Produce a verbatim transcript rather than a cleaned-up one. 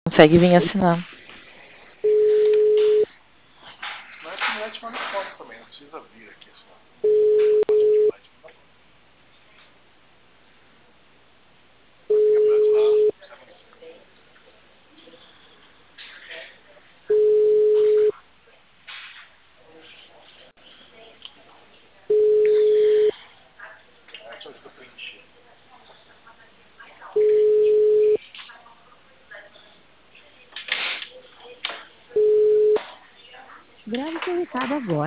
Consegue vir assinar. Senão essa mulher te manda foto também, não precisa vir aqui assinar. É, deixa eu ver se eu preenchi. Grave seu recado agora.